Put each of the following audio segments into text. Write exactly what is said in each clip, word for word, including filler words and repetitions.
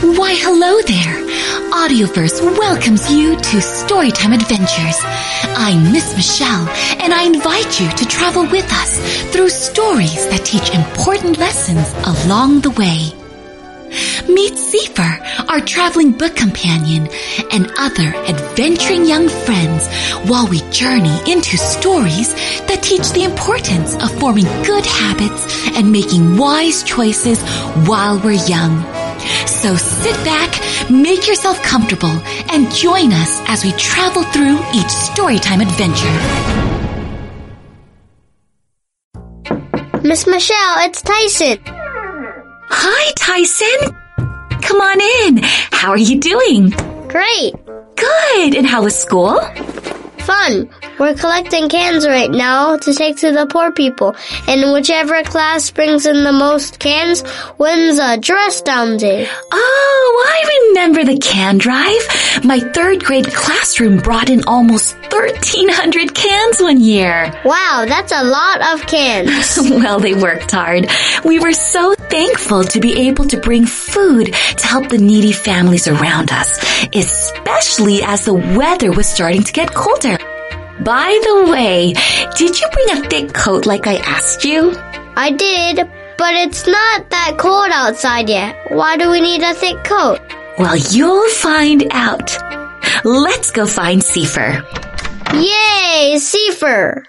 Why, hello there. Audioverse welcomes you to Storytime Adventures. I'm Miss Michelle, and I invite you to travel with us through stories that teach important lessons along the way. Meet Seifer, our traveling book companion, and other adventuring young friends while we journey into stories that teach the importance of forming good habits and making wise choices while we're young. So sit back, make yourself comfortable, and join us as we travel through each Storytime adventure. Miss Michelle, it's Tyson. Hi, Tyson. Come on in. How are you doing? Great. Good. And how was school? Fun. We're collecting cans right now to take to the poor people, and whichever class brings in the most cans wins a dress down day. Oh, I remember the can drive. My third grade classroom brought in almost thirteen hundred cans one year. Wow, that's a lot of cans. Well, they worked hard. We were so thankful to be able to bring food to help the needy families around us, especially as the weather was starting to get colder. By the way, did you bring a thick coat like I asked you? I did, but it's not that cold outside yet. Why do we need a thick coat? Well, you'll find out. Let's go find Seifer. Yay, Seifer!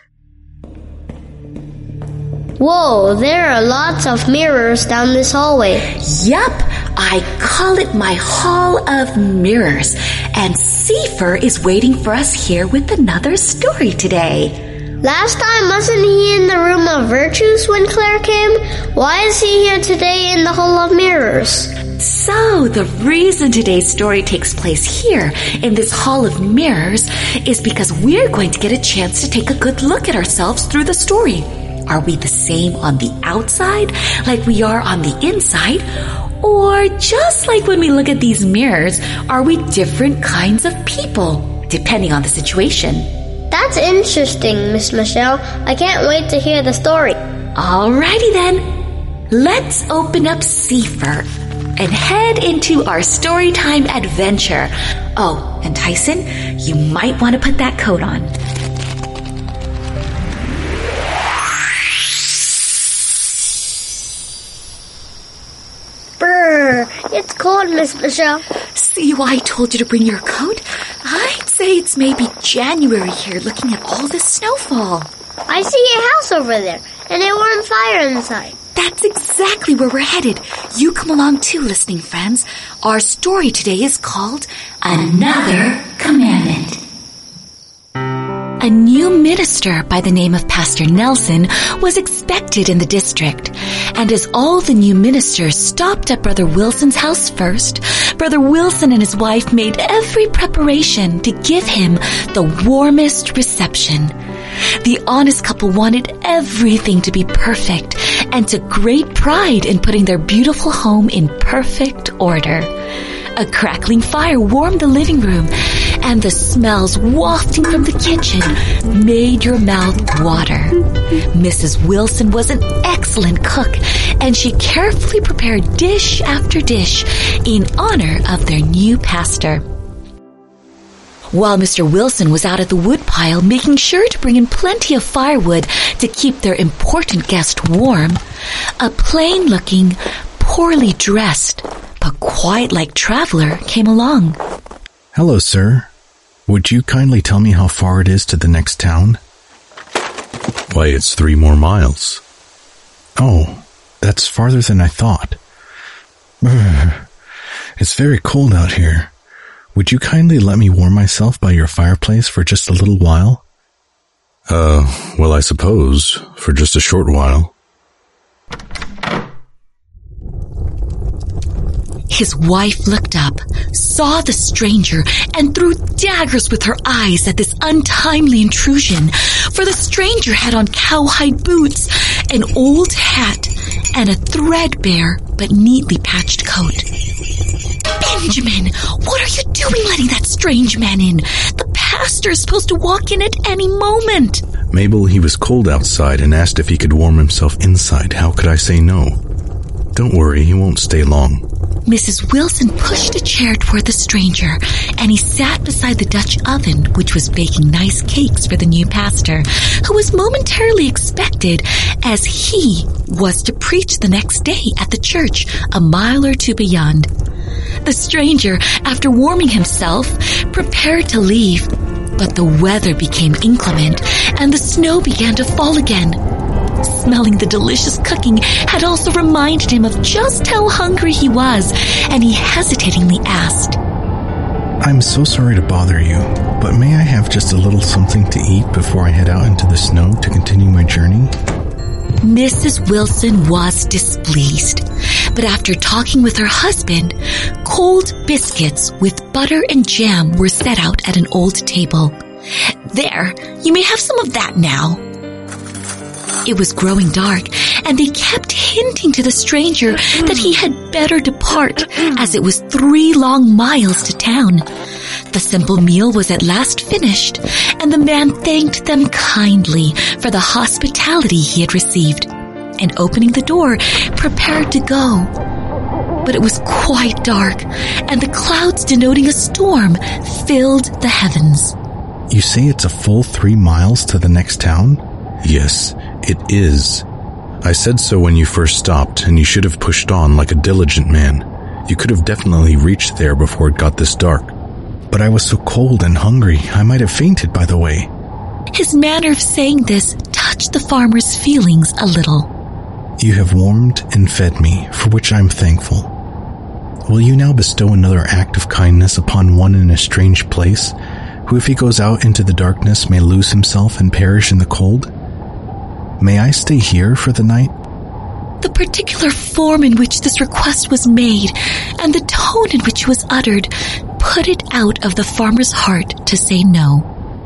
Whoa, there are lots of mirrors down this hallway. Yup, I call it my Hall of Mirrors, and Seifer is waiting for us here with another story today. Last time, wasn't he in the Room of Virtues when Claire came? Why is he here today in the Hall of Mirrors? So, the reason today's story takes place here in this Hall of Mirrors is because we're going to get a chance to take a good look at ourselves through the story. Are we the same on the outside like we are on the inside? Or just like when we look at these mirrors, are we different kinds of people, depending on the situation? That's interesting, Miss Michelle. I can't wait to hear the story. Alrighty then. Let's open up Seifer and head into our Storytime adventure. Oh, and Tyson, you might want to put that coat on. Brr, it's cold, Miss Michelle. See why I told you to bring your coat? I'd say it's maybe January here looking at all this snowfall. I see a house over there, and a warm fire inside. That's exactly where we're headed. You come along too, listening friends. Our story today is called Another Commandment. A new minister by the name of Pastor Nelson was expected in the district. And as all the new ministers stopped at Brother Wilson's house first, Brother Wilson and his wife made every preparation to give him the warmest reception. The honest couple wanted everything to be perfect and took great pride in putting their beautiful home in perfect order. A crackling fire warmed the living room, and the smells wafting from the kitchen made your mouth water. Missus Wilson was an excellent cook, and she carefully prepared dish after dish in honor of their new pastor. While Mister Wilson was out at the woodpile making sure to bring in plenty of firewood to keep their important guest warm, a plain-looking, poorly dressed, but quite-like traveler came along. Hello, sir. Would you kindly tell me how far it is to the next town? Why, it's three more miles. Oh, that's farther than I thought. It's very cold out here. Would you kindly let me warm myself by your fireplace for just a little while? Uh, well, I suppose, for just a short while. His wife looked up, saw the stranger, and threw daggers with her eyes at this untimely intrusion, for the stranger had on cowhide boots, an old hat, and a threadbare but neatly patched coat. Benjamin, what are you doing letting that strange man in? The pastor's supposed to walk in at any moment. Mabel, he was cold outside and asked if he could warm himself inside. How could I say no? Don't worry, he won't stay long. Missus Wilson pushed a chair toward the stranger, and he sat beside the Dutch oven, which was baking nice cakes for the new pastor, who was momentarily expected as he was to preach the next day at the church a mile or two beyond. The stranger, after warming himself, prepared to leave, but the weather became inclement, and the snow began to fall again. Smelling the delicious cooking had also reminded him of just how hungry he was, and he hesitatingly asked, I'm so sorry to bother you, but may I have just a little something to eat before I head out into the snow to continue my journey? Missus Wilson was displeased, but after talking with her husband, cold biscuits with butter and jam were set out at an old table. There, you may have some of that now. It was growing dark, and they kept hinting to the stranger that he had better depart, as it was three long miles to town. The simple meal was at last finished, and the man thanked them kindly for the hospitality he had received, and opening the door, prepared to go. But it was quite dark, and the clouds denoting a storm filled the heavens. You say it's a full three miles to the next town? Yes, it is. I said so when you first stopped, and you should have pushed on like a diligent man. You could have definitely reached there before it got this dark. But I was so cold and hungry, I might have fainted by the way. His manner of saying this touched the farmer's feelings a little. You have warmed and fed me, for which I am thankful. Will you now bestow another act of kindness upon one in a strange place, who if he goes out into the darkness may lose himself and perish in the cold? May I stay here for the night? The particular form in which this request was made and the tone in which it was uttered put it out of the farmer's heart to say no.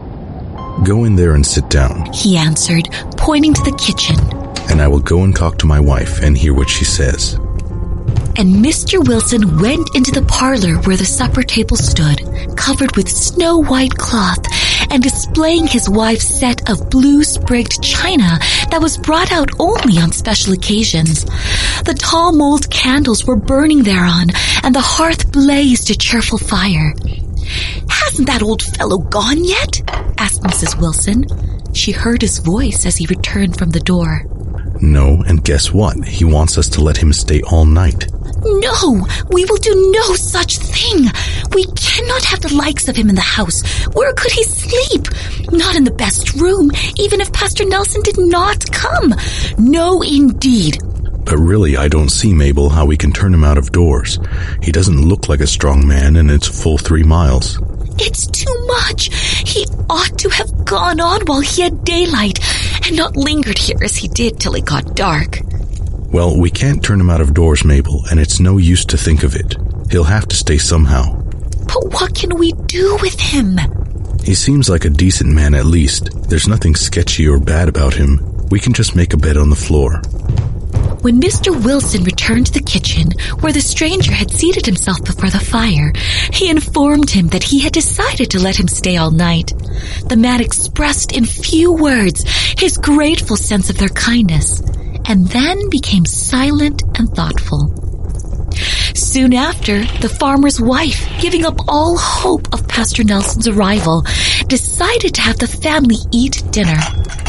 Go in there and sit down, he answered, pointing to the kitchen. And I will go and talk to my wife and hear what she says. And Mister Wilson went into the parlor where the supper table stood, covered with snow-white cloth, and displaying his wife's set of blue-sprigged china that was brought out only on special occasions. The tall mold candles were burning thereon, and the hearth blazed a cheerful fire. "Hasn't that old fellow gone yet?" asked Missus Wilson. She heard his voice as he returned from the door. No, and guess what? He wants us to let him stay all night. No, we will do no such thing. We cannot have the likes of him in the house. Where could he sleep? Not in the best room, even if Pastor Nelson did not come. No, indeed. But really, I don't see, Mabel, how we can turn him out of doors. He doesn't look like a strong man, and it's full three miles. It's too much. He ought to have gone on while he had daylight, and not lingered here as he did till it got dark. Well, we can't turn him out of doors, Mabel, and it's no use to think of it. He'll have to stay somehow. But what can we do with him? He seems like a decent man at least. There's nothing sketchy or bad about him. We can just make a bed on the floor. When Mister Wilson returned to the kitchen, where the stranger had seated himself before the fire, he informed him that he had decided to let him stay all night. The man expressed in few words his grateful sense of their kindness, and then became silent and thoughtful. Soon after, the farmer's wife, giving up all hope of Pastor Nelson's arrival, decided to have the family eat dinner.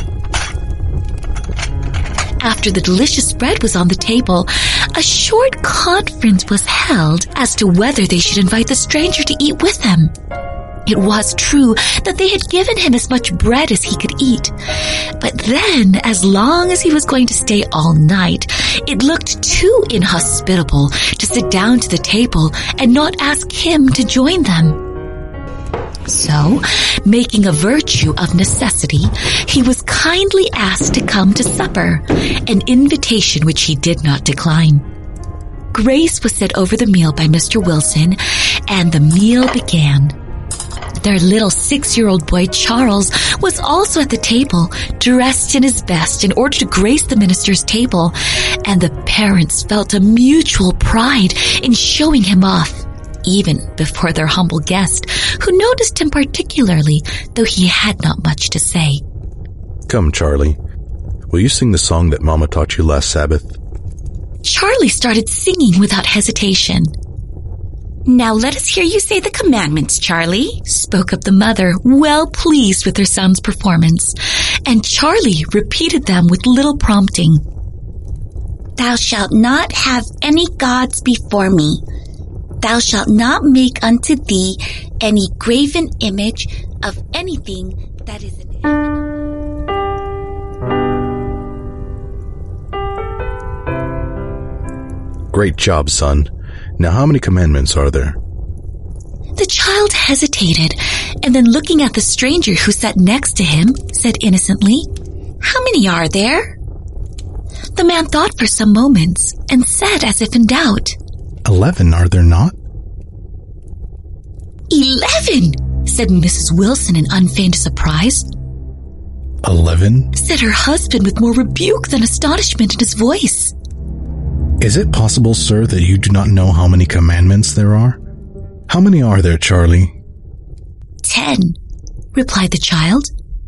After the delicious bread was on the table, a short conference was held as to whether they should invite the stranger to eat with them. It was true that they had given him as much bread as he could eat. But then, as long as he was going to stay all night, it looked too inhospitable to sit down to the table and not ask him to join them. So, making a virtue of necessity, he was kindly asked to come to supper, an invitation which he did not decline. Grace was said over the meal by Mister Wilson, and the meal began. Their little six-year-old boy, Charles, was also at the table, dressed in his best in order to grace the minister's table, and the parents felt a mutual pride in showing him off, even before their humble guest, who noticed him particularly, though he had not much to say. Come, Charlie. Will you sing the song that Mama taught you last Sabbath? Charlie started singing without hesitation. "Now let us hear you say the commandments, Charlie," spoke up the mother, well pleased with her son's performance. And Charlie repeated them with little prompting. "Thou shalt not have any gods before me. Thou shalt not make unto thee any graven image of anything that is in heaven." Great job, son. Now how many commandments are there? The child hesitated, and then looking at the stranger who sat next to him, said innocently, "How many are there?" The man thought for some moments and said as if in doubt, Eleven, are there not? "Eleven," said Missus Wilson in unfeigned surprise. Eleven? Said her husband with more rebuke than astonishment in his voice. Is it possible, sir, that you do not know how many commandments there are? How many are there, Charlie? Ten, replied the child.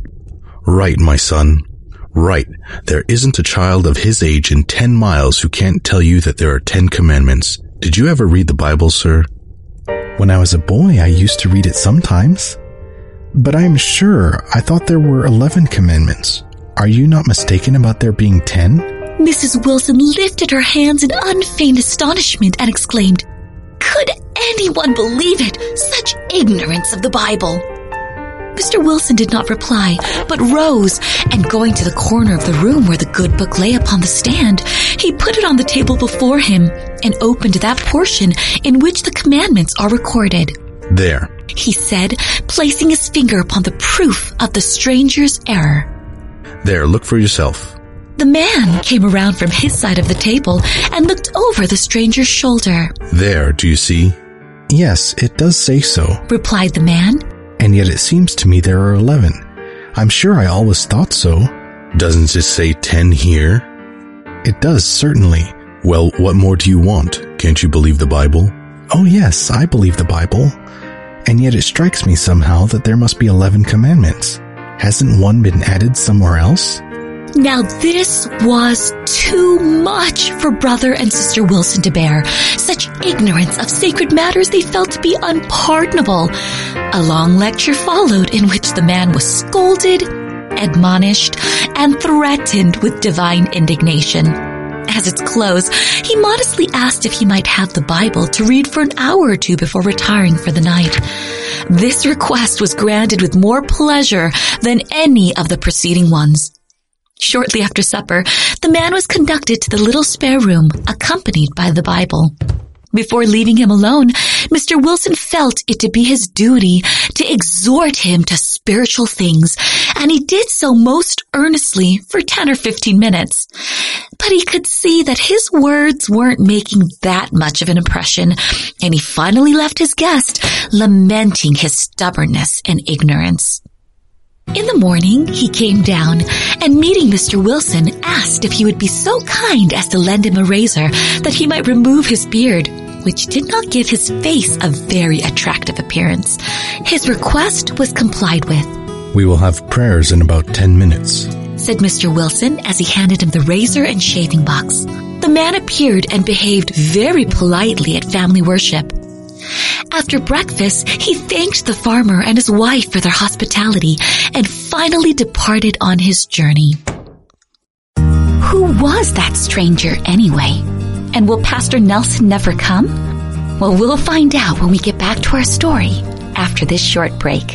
Right, my son. Right. There isn't a child of his age in ten miles who can't tell you that there are ten commandments. Did you ever read the Bible, sir? When I was a boy, I used to read it sometimes. But I am sure I thought there were eleven commandments. Are you not mistaken about there being ten? Missus Wilson lifted her hands in unfeigned astonishment and exclaimed, "Could anyone believe it? Such ignorance of the Bible!" Mister Wilson did not reply, but rose, and going to the corner of the room where the good book lay upon the stand, he put it on the table before him and opened that portion in which the commandments are recorded. There, he said, placing his finger upon the proof of the stranger's error. There, look for yourself. The man came around from his side of the table and looked over the stranger's shoulder. There, do you see? Yes, it does say so, replied the man. And yet it seems to me there are eleven. I'm sure I always thought so. Doesn't it say ten here? It does, certainly. Well, what more do you want? Can't you believe the Bible? Oh yes, I believe the Bible. And yet it strikes me somehow that there must be eleven commandments. Hasn't one been added somewhere else? Now this was too much for Brother and Sister Wilson to bear. Such ignorance of sacred matters they felt to be unpardonable. A long lecture followed in which the man was scolded, admonished, and threatened with divine indignation. At its close, he modestly asked if he might have the Bible to read for an hour or two before retiring for the night. This request was granted with more pleasure than any of the preceding ones. Shortly after supper, the man was conducted to the little spare room, accompanied by the Bible. Before leaving him alone, Mister Wilson felt it to be his duty to exhort him to spiritual things, and he did so most earnestly for ten or fifteen minutes. But he could see that his words weren't making that much of an impression, and he finally left his guest, lamenting his stubbornness and ignorance. In the morning, he came down and, meeting Mister Wilson, asked if he would be so kind as to lend him a razor that he might remove his beard, which did not give his face a very attractive appearance. His request was complied with. We will have prayers in about ten minutes, said Mister Wilson as he handed him the razor and shaving box. The man appeared and behaved very politely at family worship. After breakfast, he thanked the farmer and his wife for their hospitality and finally departed on his journey. Who was that stranger anyway? And will Pastor Nelson never come? Well, we'll find out when we get back to our story after this short break.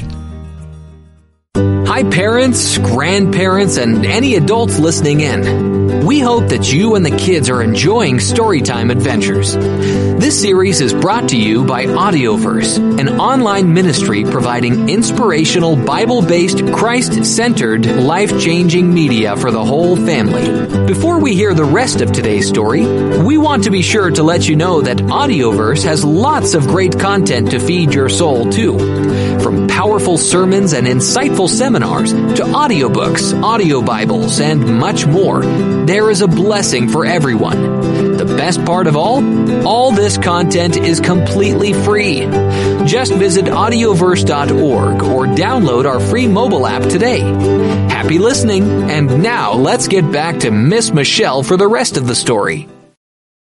Hi parents, grandparents, and any adults listening in. We hope that you and the kids are enjoying Storytime Adventures. This series is brought to you by Audioverse, an online ministry providing inspirational Bible-based, Christ-centered, life-changing media for the whole family. Before we hear the rest of today's story, we want to be sure to let you know that Audioverse has lots of great content to feed your soul too. From powerful sermons and insightful seminars to audiobooks, audio Bibles, and much more, there is a blessing for everyone. The best part of all, all this content is completely free. Just visit audioverse dot org or download our free mobile app today. Happy listening, and now let's get back to Miss Michelle for the rest of the story.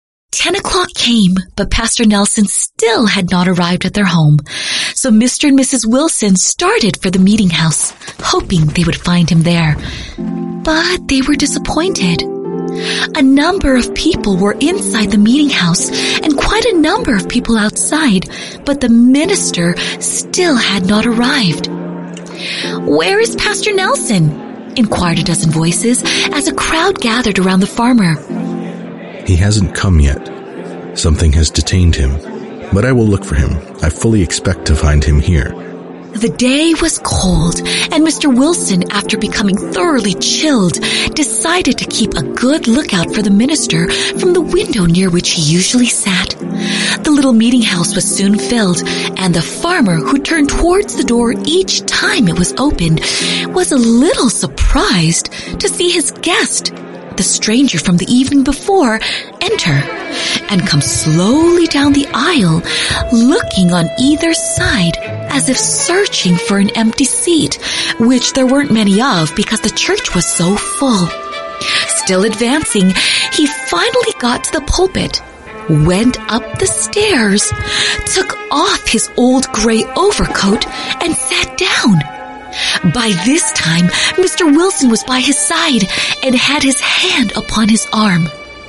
o'clock came, but Pastor Nelson still had not arrived at their home. So Mister and Missus Wilson started for the meeting house, hoping they would find him there. But they were disappointed. A number of people were inside the meeting house and quite a number of people outside, but the minister still had not arrived. "Where is Pastor Nelson?" inquired a dozen voices as a crowd gathered around the farmer. "He hasn't come yet. Something has detained him, but I will look for him. I fully expect to find him here." The day was cold, and Mister Wilson, after becoming thoroughly chilled, decided to keep a good lookout for the minister from the window near which he usually sat. The little meeting house was soon filled, and the farmer, who turned towards the door each time it was opened, was a little surprised to see his guest, the stranger from the evening before, enter and come slowly down the aisle, looking on either side as if searching for an empty seat, which there weren't many of because the church was so full. Still advancing, he finally got to the pulpit, went up the stairs, took off his old gray overcoat, and sat down. By this time, Mister Wilson was by his side and had his hand upon his arm.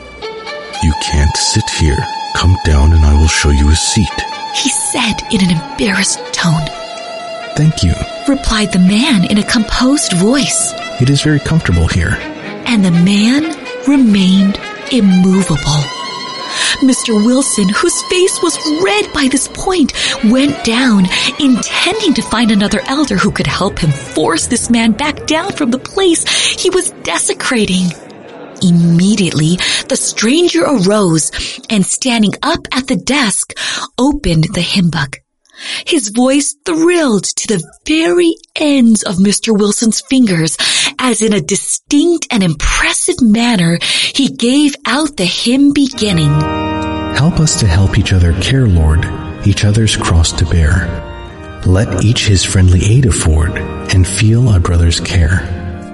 "You can't sit here. Come down and I will show you a seat," he said in an embarrassed tone. "Thank you. Replied the man in a composed voice. It is very comfortable here." And the man remained immovable. Mister Wilson, whose face was red by this point, went down, intending to find another elder who could help him force this man back down from the place he was desecrating. Immediately, the stranger arose and, standing up at the desk, opened the hymn book. His voice thrilled to the very ends of Mister Wilson's fingers as in a distinct and impressive manner he gave out the hymn beginning. "Help us to help each other care, Lord, each other's cross to bear. Let each his friendly aid afford, and feel our brother's care."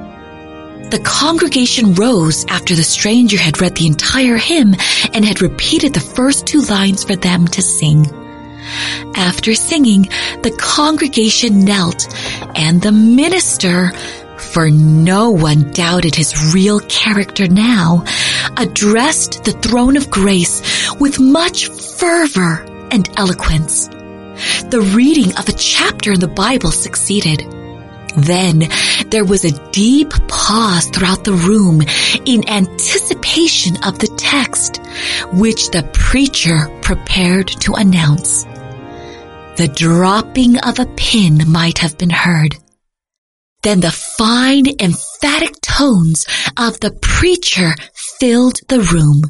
The congregation rose after the stranger had read the entire hymn and had repeated the first two lines for them to sing. After singing, the congregation knelt, and the minister, for no one doubted his real character now, addressed the throne of grace with much fervor and eloquence. The reading of a chapter in the Bible succeeded. Then there was a deep pause throughout the room in anticipation of the text, which the preacher prepared to announce. The dropping of a pin might have been heard. Then the fine, emphatic tones of the preacher filled the room.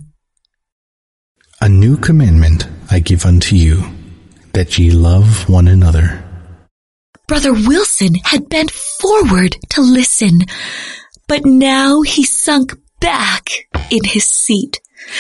"A new commandment I give unto you, that ye love one another." Brother Wilson had bent forward to listen, but now he sunk back in his seat.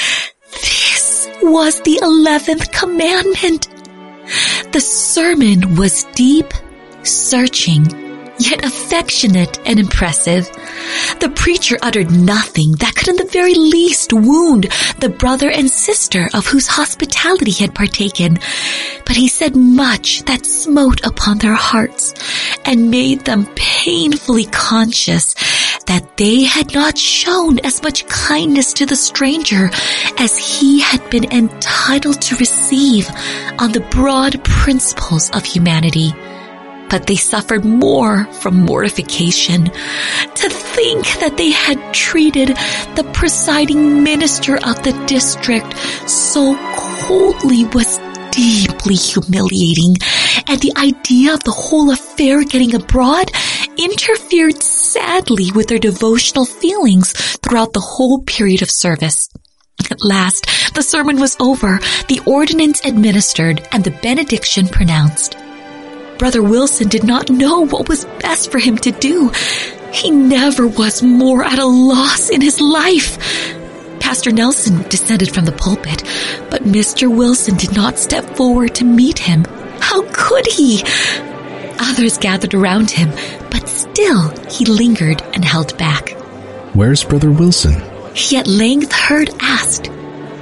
This was the eleventh commandment. The sermon was deep, searching, yet affectionate and impressive. The preacher uttered nothing that could in the very least wound the brother and sister of whose hospitality he had partaken, but he said much that smote upon their hearts and made them painfully conscious that they had not shown as much kindness to the stranger as he had been entitled to receive on the broad principles of humanity. But they suffered more from mortification. To think that they had treated the presiding minister of the district so coldly was deeply humiliating, and the idea of the whole affair getting abroad interfered sadly with their devotional feelings throughout the whole period of service. At last, the sermon was over, the ordinance administered, and the benediction pronounced. Brother Wilson did not know what was best for him to do. He never was more at a loss in his life. Pastor Nelson descended from the pulpit, but Mister Wilson did not step forward to meet him. How could he? Others gathered around him, but still he lingered and held back. "Where's Brother Wilson?" He at length heard asked.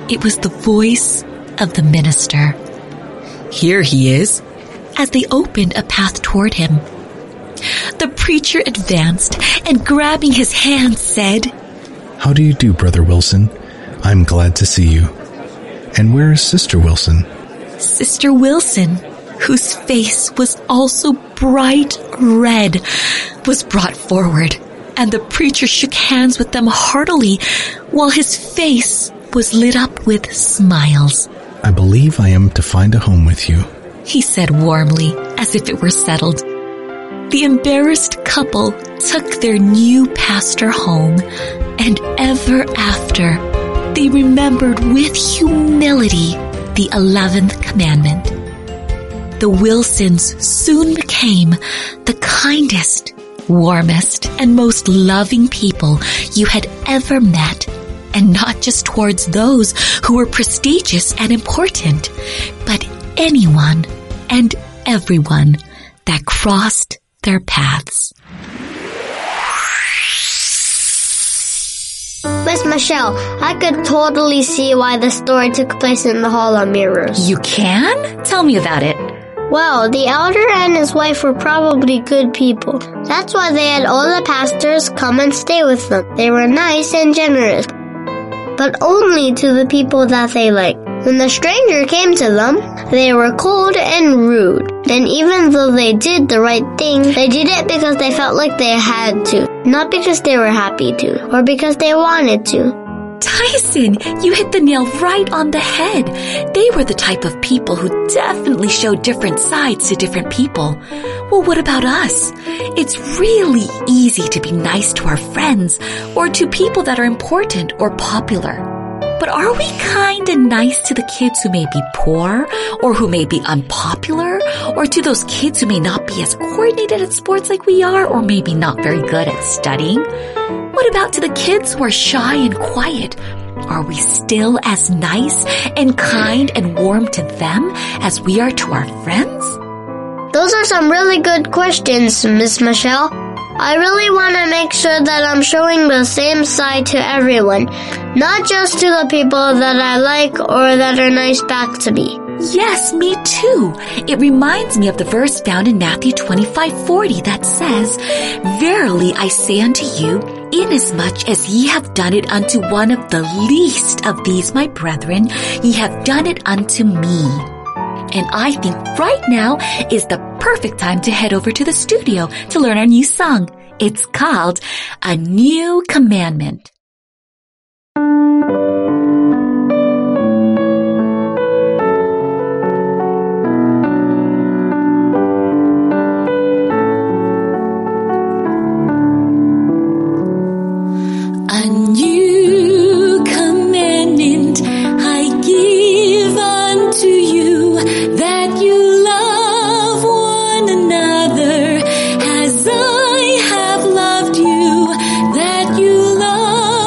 It was the voice of the minister. "Here he is," as they opened a path toward him. The preacher advanced and, grabbing his hand, said, "How do you do, Brother Wilson? I'm glad to see you. And where is Sister Wilson?" Sister Wilson, whose face was also bright red, was brought forward, and the preacher shook hands with them heartily, while his face was lit up with smiles. "I believe I am to find a home with you," he said warmly, as if it were settled. The embarrassed couple took their new pastor home, and ever after, they remembered with humility the eleventh commandment. The Wilsons soon became the kindest, warmest, and most loving people you had ever met, and not just towards those who were prestigious and important, but anyone and everyone that crossed their paths. Miss Michelle, I could totally see why the story took place in the Hall of Mirrors. You can? Tell me about it. Well, the elder and his wife were probably good people. That's why they had all the pastors come and stay with them. They were nice and generous, but only to the people that they liked. When the stranger came to them, they were cold and rude. And even though they did the right thing, they did it because they felt like they had to, not because they were happy to, or because they wanted to. Tyson, you hit the nail right on the head. They were the type of people who definitely showed different sides to different people. Well, what about us? It's really easy to be nice to our friends or to people that are important or popular. But are we kind and nice to the kids who may be poor or who may be unpopular, or to those kids who may not be as coordinated at sports like we are, or maybe not very good at studying? What about to the kids who are shy and quiet? Are we still as nice and kind and warm to them as we are to our friends? Those are some really good questions, Miss Michelle. I really want to make sure that I'm showing the same side to everyone, not just to the people that I like or that are nice back to me. Yes, me too. It reminds me of the verse found in Matthew twenty-five forty that says, "Verily I say unto you, inasmuch as ye have done it unto one of the least of these my brethren, ye have done it unto me." And I think right now is the perfect time to head over to the studio to learn our new song. It's called A New Commandment. A new commandment I give unto you, that you love one another as I have loved you, that you love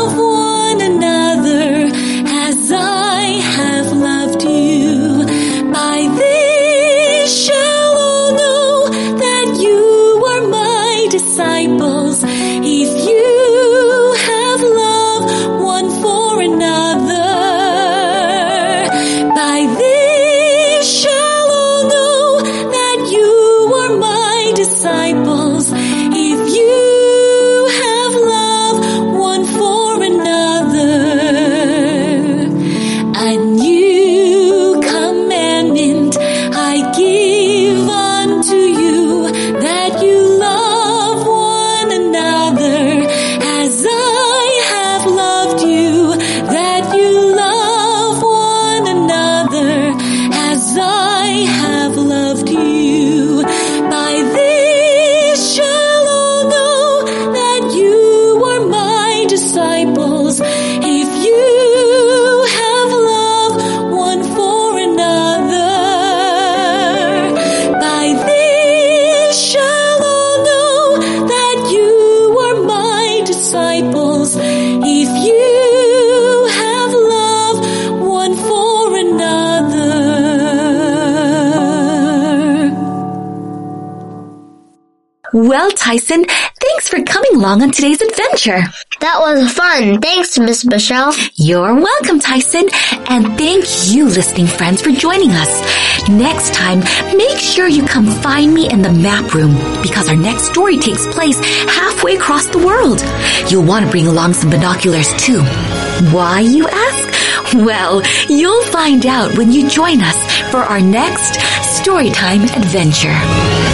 Well, Tyson, thanks for coming along on today's adventure. That was fun. Thanks, Miss Michelle. You're welcome, Tyson. And thank you, listening friends, for joining us. Next time, make sure you come find me in the map room because our next story takes place halfway across the world. You'll want to bring along some binoculars too. Why, you ask? Well, you'll find out when you join us for our next Storytime adventure.